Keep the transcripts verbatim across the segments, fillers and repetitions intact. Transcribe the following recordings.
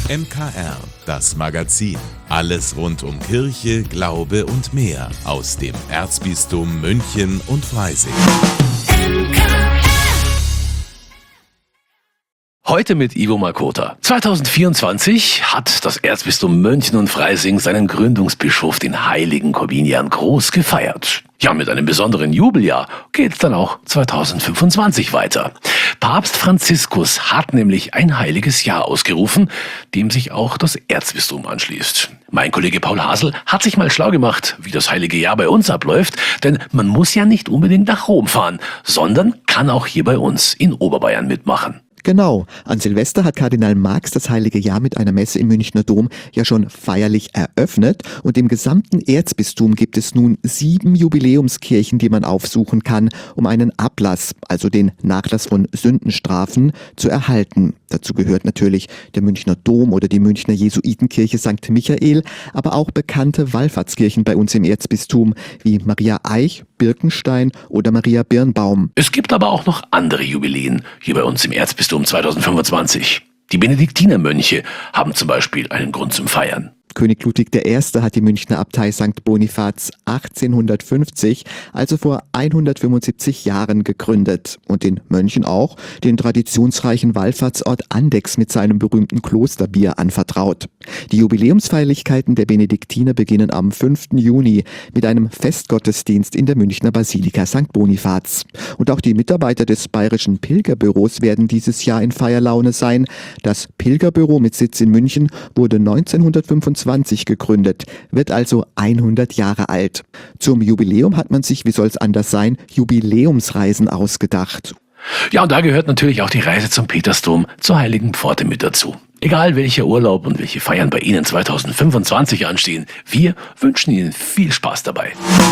M K R, das Magazin. Alles rund um Kirche, Glaube und mehr aus dem Erzbistum München und Freising. Heute mit Ivo Makota. zweitausendvierundzwanzig hat das Erzbistum München und Freising seinen Gründungsbischof, den heiligen Korbinian Groß, gefeiert. Ja, mit einem besonderen Jubeljahr geht's dann auch zweitausendfünfundzwanzig weiter. Papst Franziskus hat nämlich ein heiliges Jahr ausgerufen, dem sich auch das Erzbistum anschließt. Mein Kollege Paul Hasel hat sich mal schlau gemacht, wie das heilige Jahr bei uns abläuft, denn man muss ja nicht unbedingt nach Rom fahren, sondern kann auch hier bei uns in Oberbayern mitmachen. Genau, an Silvester hat Kardinal Marx das heilige Jahr mit einer Messe im Münchner Dom ja schon feierlich eröffnet und im gesamten Erzbistum gibt es nun sieben Jubiläumskirchen, die man aufsuchen kann, um einen Ablass, also den Nachlass von Sündenstrafen, zu erhalten. Dazu gehört natürlich der Münchner Dom oder die Münchner Jesuitenkirche Sankt Michael, aber auch bekannte Wallfahrtskirchen bei uns im Erzbistum wie Maria Eich, Birkenstein oder Maria Birnbaum. Es gibt aber auch noch andere Jubiläen hier bei uns im Erzbistum zweitausendfünfundzwanzig. Die Benediktinermönche haben zum Beispiel einen Grund zum Feiern. König Ludwig der Erste hat die Münchner Abtei Sankt Bonifaz achtzehnhundertfünfzig, also vor hundertfünfundsiebzig Jahren gegründet und den Mönchen auch den traditionsreichen Wallfahrtsort Andechs mit seinem berühmten Klosterbier anvertraut. Die Jubiläumsfeierlichkeiten der Benediktiner beginnen am fünften Juni mit einem Festgottesdienst in der Münchner Basilika Sankt Bonifaz. Und auch die Mitarbeiter des Bayerischen Pilgerbüros werden dieses Jahr in Feierlaune sein. Das Pilgerbüro mit Sitz in München wurde neunzehnhundertfünfundzwanzig gegründet, wird also hundert Jahre alt. Zum Jubiläum hat man sich, wie soll es anders sein, Jubiläumsreisen ausgedacht. Ja, und da gehört natürlich auch die Reise zum Petersdom zur Heiligen Pforte mit dazu. Egal welcher Urlaub und welche Feiern bei Ihnen zweitausendfünfundzwanzig anstehen, wir wünschen Ihnen viel Spaß dabei.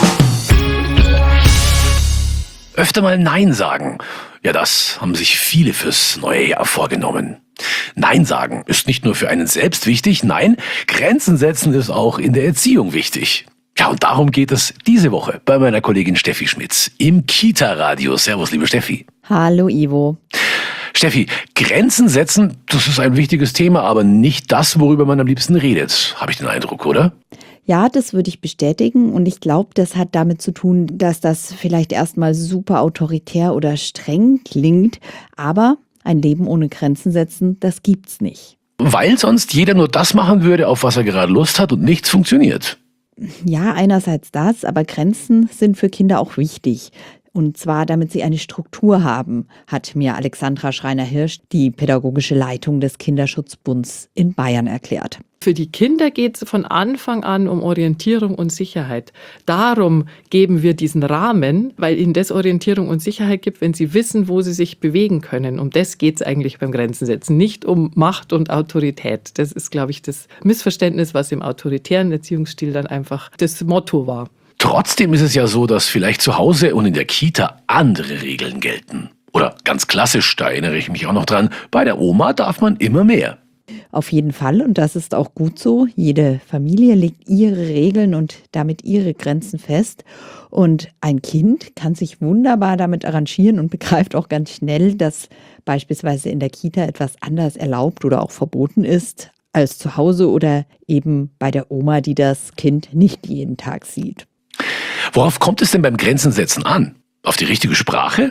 Öfter mal Nein sagen. Ja, das haben sich viele fürs neue Jahr vorgenommen. Nein sagen ist nicht nur für einen selbst wichtig, nein, Grenzen setzen ist auch in der Erziehung wichtig. Ja, und darum geht es diese Woche bei meiner Kollegin Steffi Schmitz im Kita-Radio. Servus, liebe Steffi. Hallo, Ivo. Steffi, Grenzen setzen, das ist ein wichtiges Thema, aber nicht das, worüber man am liebsten redet, habe ich den Eindruck, oder? Ja, das würde ich bestätigen und ich glaube, das hat damit zu tun, dass das vielleicht erstmal super autoritär oder streng klingt, aber ein Leben ohne Grenzen setzen, das gibt's nicht. Weil sonst jeder nur das machen würde, auf was er gerade Lust hat und nichts funktioniert. Ja, einerseits das, aber Grenzen sind für Kinder auch wichtig. Und zwar, damit sie eine Struktur haben, hat mir Alexandra Schreiner-Hirsch, die pädagogische Leitung des Kinderschutzbunds in Bayern, erklärt. Für die Kinder geht es von Anfang an um Orientierung und Sicherheit. Darum geben wir diesen Rahmen, weil ihnen das Orientierung und Sicherheit gibt, wenn sie wissen, wo sie sich bewegen können. Um das geht es eigentlich beim Grenzensetzen, nicht um Macht und Autorität. Das ist, glaube ich, das Missverständnis, was im autoritären Erziehungsstil dann einfach das Motto war. Trotzdem ist es ja so, dass vielleicht zu Hause und in der Kita andere Regeln gelten. Oder ganz klassisch, da erinnere ich mich auch noch dran, bei der Oma darf man immer mehr. Auf jeden Fall, und das ist auch gut so. Jede Familie legt ihre Regeln und damit ihre Grenzen fest. Und ein Kind kann sich wunderbar damit arrangieren und begreift auch ganz schnell, dass beispielsweise in der Kita etwas anders erlaubt oder auch verboten ist als zu Hause oder eben bei der Oma, die das Kind nicht jeden Tag sieht. Worauf kommt es denn beim Grenzensetzen an? Auf die richtige Sprache?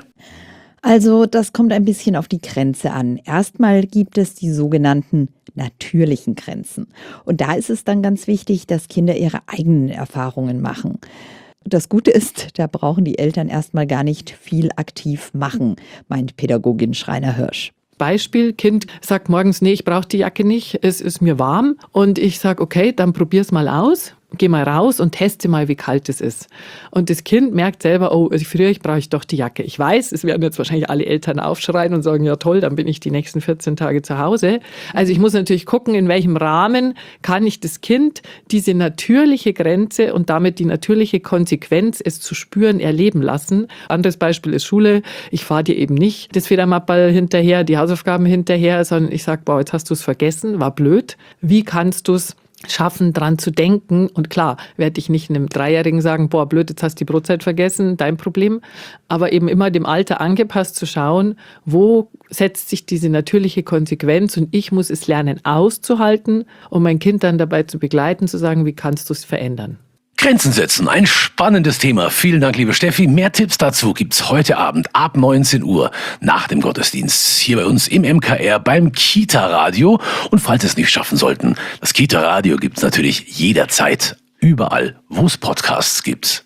Also das kommt ein bisschen auf die Grenze an. Erstmal gibt es die sogenannten natürlichen Grenzen. Und da ist es dann ganz wichtig, dass Kinder ihre eigenen Erfahrungen machen. Das Gute ist, da brauchen die Eltern erstmal gar nicht viel aktiv machen, meint Pädagogin Schreiner-Hirsch. Beispiel, Kind sagt morgens, nee, ich brauche die Jacke nicht, es ist mir warm. Und ich sage, okay, dann probier's mal aus. Geh mal raus und teste mal, wie kalt es ist. Und das Kind merkt selber, oh, ich friere, ich brauche doch die Jacke. Ich weiß, es werden jetzt wahrscheinlich alle Eltern aufschreien und sagen, ja toll, dann bin ich die nächsten vierzehn Tage zu Hause. Also ich muss natürlich gucken, in welchem Rahmen kann ich das Kind diese natürliche Grenze und damit die natürliche Konsequenz, es zu spüren, erleben lassen. Anderes Beispiel ist Schule. Ich fahre dir eben nicht das Federmappball hinterher, die Hausaufgaben hinterher, sondern ich sage, boah, jetzt hast du es vergessen, war blöd. Wie kannst du es schaffen, dran zu denken. Und klar, werde ich nicht einem Dreijährigen sagen, boah, blöd, jetzt hast du die Brotzeit vergessen, dein Problem. Aber eben immer dem Alter angepasst zu schauen, wo setzt sich diese natürliche Konsequenz und ich muss es lernen auszuhalten, um mein Kind dann dabei zu begleiten, zu sagen, wie kannst du es verändern. Grenzen setzen, ein spannendes Thema. Vielen Dank, liebe Steffi. Mehr Tipps dazu gibt's heute Abend ab neunzehn Uhr nach dem Gottesdienst hier bei uns im M K R beim Kita-Radio. Und falls Sie es nicht schaffen sollten, das Kita-Radio gibt's natürlich jederzeit überall, wo es Podcasts gibt.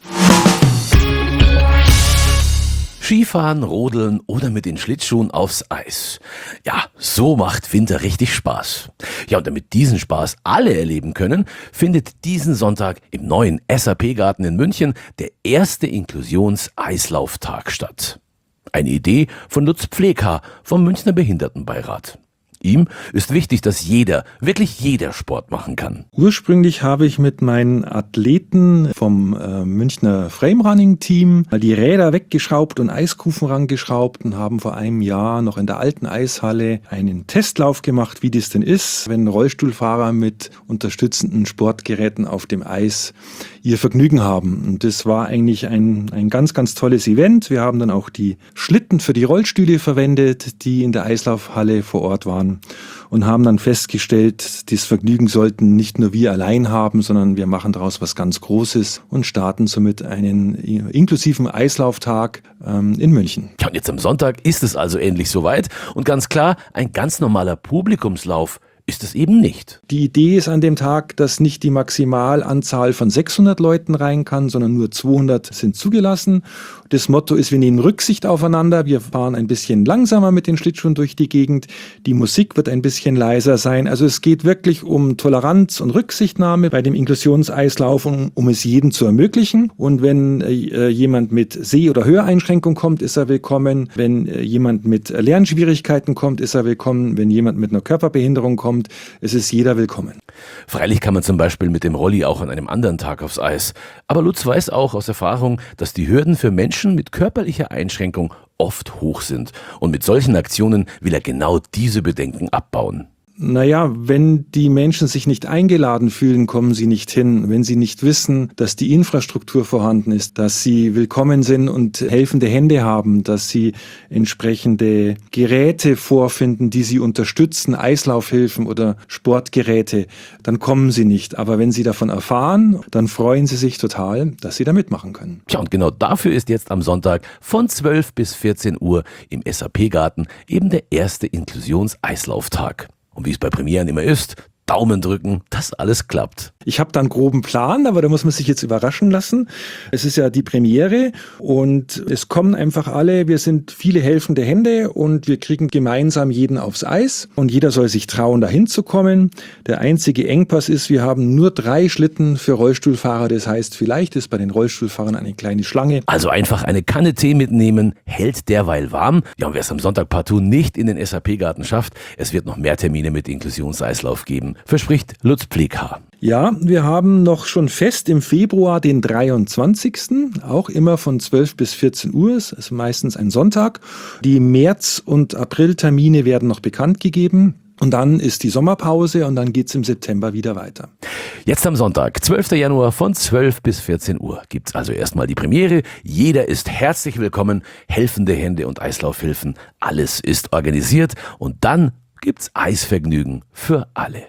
Skifahren, Rodeln oder mit den Schlittschuhen aufs Eis. Ja, so macht Winter richtig Spaß. Ja, und damit diesen Spaß alle erleben können, findet diesen Sonntag im neuen S A P-Garten in München der erste Inklusions-Eislauftag statt. Eine Idee von Lutz Pfleghaar vom Münchner Behindertenbeirat. Ihm ist wichtig, dass jeder, wirklich jeder Sport machen kann. Ursprünglich habe ich mit meinen Athleten vom äh, Münchner Framerunning-Team die Räder weggeschraubt und Eiskufen rangeschraubt und haben vor einem Jahr noch in der alten Eishalle einen Testlauf gemacht, wie das denn ist, wenn Rollstuhlfahrer mit unterstützenden Sportgeräten auf dem Eis ihr Vergnügen haben. Und das war eigentlich ein, ein ganz, ganz tolles Event. Wir haben dann auch die Schlitten für die Rollstühle verwendet, die in der Eislaufhalle vor Ort waren. Und haben dann festgestellt, das Vergnügen sollten nicht nur wir allein haben, sondern wir machen daraus was ganz Großes und starten somit einen inklusiven Eislauftag ähm, in München. Ja, und jetzt am Sonntag ist es also endlich soweit. Und ganz klar, ein ganz normaler Publikumslauf ist es eben nicht. Die Idee ist an dem Tag, dass nicht die Maximalanzahl von sechshundert Leuten rein kann, sondern nur zweihundert sind zugelassen. Das Motto ist, wir nehmen Rücksicht aufeinander. Wir fahren ein bisschen langsamer mit den Schlittschuhen durch die Gegend. Die Musik wird ein bisschen leiser sein. Also es geht wirklich um Toleranz und Rücksichtnahme bei dem Inklusionseislauf, um, um es jedem zu ermöglichen. Und wenn äh, jemand mit Seh- oder Höreinschränkung kommt, ist er willkommen. Wenn äh, jemand mit Lernschwierigkeiten kommt, ist er willkommen. Wenn jemand mit einer Körperbehinderung kommt, es ist jeder willkommen. Freilich kann man zum Beispiel mit dem Rolli auch an einem anderen Tag aufs Eis. Aber Lutz weiß auch aus Erfahrung, dass die Hürden für Menschen mit körperlicher Einschränkung oft hoch sind. Und mit solchen Aktionen will er genau diese Bedenken abbauen. Naja, wenn die Menschen sich nicht eingeladen fühlen, kommen sie nicht hin. Wenn sie nicht wissen, dass die Infrastruktur vorhanden ist, dass sie willkommen sind und helfende Hände haben, dass sie entsprechende Geräte vorfinden, die sie unterstützen, Eislaufhilfen oder Sportgeräte, dann kommen sie nicht. Aber wenn sie davon erfahren, dann freuen sie sich total, dass sie da mitmachen können. Tja, und genau dafür ist jetzt am Sonntag von zwölf bis vierzehn Uhr im S A P-Garten eben der erste Inklusions-Eislauftag. Und wie es bei Premieren immer ist, Daumen drücken, dass alles klappt. Ich habe da einen groben Plan, aber da muss man sich jetzt überraschen lassen. Es ist ja die Premiere und es kommen einfach alle. Wir sind viele helfende Hände und wir kriegen gemeinsam jeden aufs Eis. Und jeder soll sich trauen, dahin zu kommen. Der einzige Engpass ist, wir haben nur drei Schlitten für Rollstuhlfahrer. Das heißt, vielleicht ist bei den Rollstuhlfahrern eine kleine Schlange. Also einfach eine Kanne Tee mitnehmen, hält derweil warm. Ja, und wer es am Sonntag partout nicht in den S A P-Garten schafft, es wird noch mehr Termine mit Inklusionseislauf geben, verspricht Lutz Pfleghaar. Ja, wir haben noch schon fest im Februar den dreiundzwanzigsten Auch immer von zwölf bis vierzehn Uhr, das ist meistens ein Sonntag. Die März- und April-Termine werden noch bekannt gegeben. Und dann ist die Sommerpause und dann geht's im September wieder weiter. Jetzt am Sonntag, zwölften Januar von zwölf bis vierzehn Uhr gibt's also erstmal die Premiere. Jeder ist herzlich willkommen, helfende Hände und Eislaufhilfen, alles ist organisiert und dann gibt's Eisvergnügen für alle.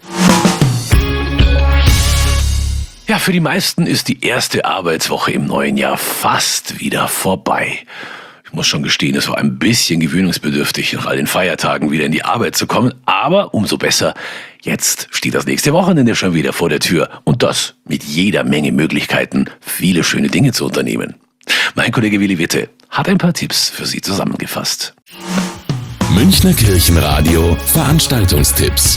Ja, für die meisten ist die erste Arbeitswoche im neuen Jahr fast wieder vorbei. Ich muss schon gestehen, es war ein bisschen gewöhnungsbedürftig, nach all den Feiertagen wieder in die Arbeit zu kommen. Aber umso besser, jetzt steht das nächste Wochenende schon wieder vor der Tür. Und das mit jeder Menge Möglichkeiten, viele schöne Dinge zu unternehmen. Mein Kollege Willi Witte hat ein paar Tipps für Sie zusammengefasst. Münchner Kirchenradio Veranstaltungstipps.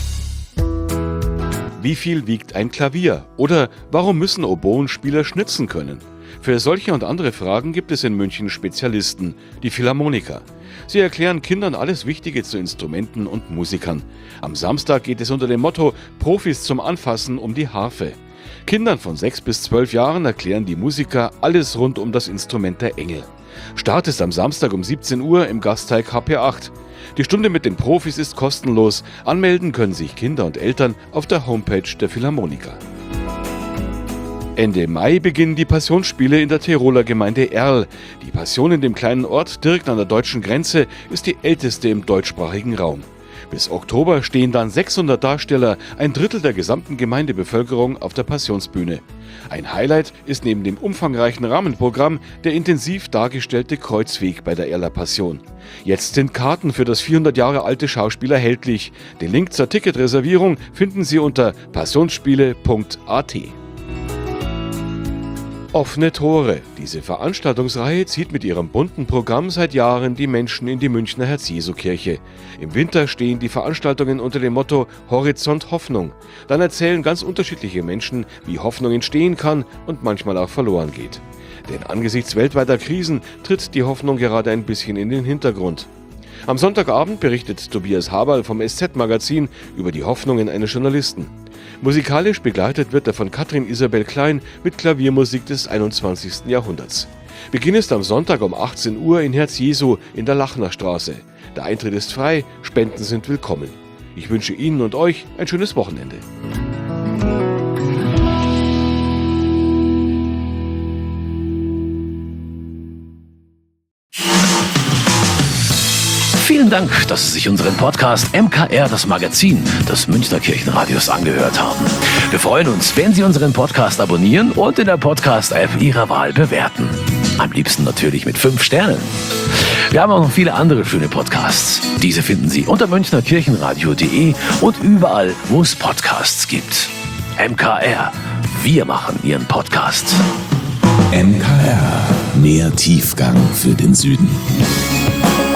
Wie viel wiegt ein Klavier? Oder warum müssen Oboenspieler schnitzen können? Für solche und andere Fragen gibt es in München Spezialisten, die Philharmoniker. Sie erklären Kindern alles Wichtige zu Instrumenten und Musikern. Am Samstag geht es unter dem Motto Profis zum Anfassen um die Harfe. Kindern von sechs bis zwölf Jahren erklären die Musiker alles rund um das Instrument der Engel. Start ist am Samstag um siebzehn Uhr im Gasteig H P acht. Die Stunde mit den Profis ist kostenlos. Anmelden können sich Kinder und Eltern auf der Homepage der Philharmoniker. Ende Mai beginnen die Passionsspiele in der Tiroler Gemeinde Erl. Die Passion in dem kleinen Ort direkt an der deutschen Grenze ist die älteste im deutschsprachigen Raum. Bis Oktober stehen dann sechshundert Darsteller, ein Drittel der gesamten Gemeindebevölkerung, auf der Passionsbühne. Ein Highlight ist neben dem umfangreichen Rahmenprogramm der intensiv dargestellte Kreuzweg bei der Erler Passion. Jetzt sind Karten für das vierhundert Jahre alte Schauspiel erhältlich. Den Link zur Ticketreservierung finden Sie unter passionsspiele punkt a t. Offene Tore. Diese Veranstaltungsreihe zieht mit ihrem bunten Programm seit Jahren die Menschen in die Münchner Herz-Jesu-Kirche. Im Winter stehen die Veranstaltungen unter dem Motto Horizont Hoffnung. Dann erzählen ganz unterschiedliche Menschen, wie Hoffnung entstehen kann und manchmal auch verloren geht. Denn angesichts weltweiter Krisen tritt die Hoffnung gerade ein bisschen in den Hintergrund. Am Sonntagabend berichtet Tobias Haberl vom S Z-Magazin über die Hoffnungen eines Journalisten. Musikalisch begleitet wird er von Katrin Isabel Klein mit Klaviermusik des einundzwanzigsten Jahrhunderts. Beginn ist am Sonntag um achtzehn Uhr in Herz-Jesu in der Lachnerstraße. Der Eintritt ist frei, Spenden sind willkommen. Ich wünsche Ihnen und euch ein schönes Wochenende. Vielen Dank, dass Sie sich unseren Podcast M K R, das Magazin des Münchner Kirchenradios, angehört haben. Wir freuen uns, wenn Sie unseren Podcast abonnieren und in der Podcast-App Ihrer Wahl bewerten. Am liebsten natürlich mit fünf Sternen. Wir haben auch noch viele andere schöne Podcasts. Diese finden Sie unter münchnerkirchenradio punkt de und überall, wo es Podcasts gibt. M K R, wir machen Ihren Podcast. M K R, mehr Tiefgang für den Süden.